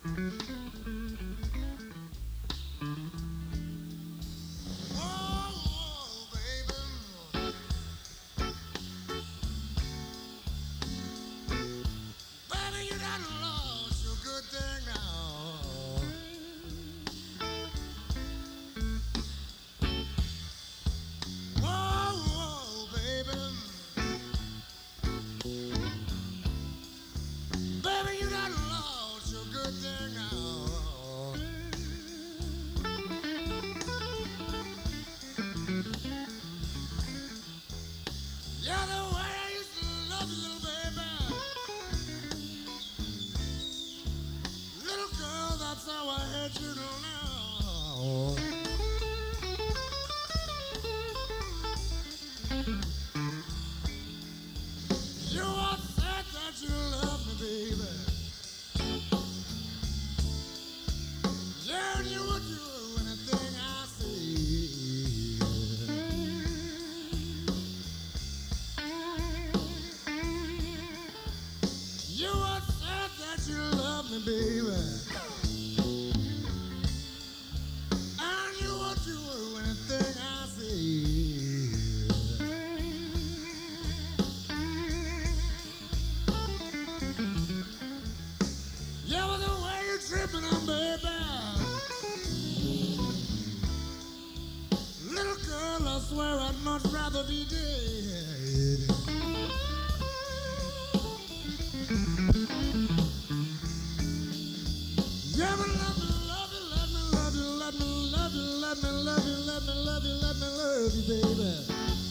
Oh, baby, baby, you done lost your good thing now. Oh, baby, baby, you done lost your good thing now. Yeah, the way I used to love you, baby, little girl, that's how I hate you now. You are said that you love me, baby. Yeah, and you would do anything I say. You are said that you love me, baby. And you would do anything I say. Yeah, but the way you're tripping on, baby. Little girl, I swear I'd much rather be dead. Yeah, but let me love you, let me love you, let me love you, let me love you, let me love you, let me love you, baby.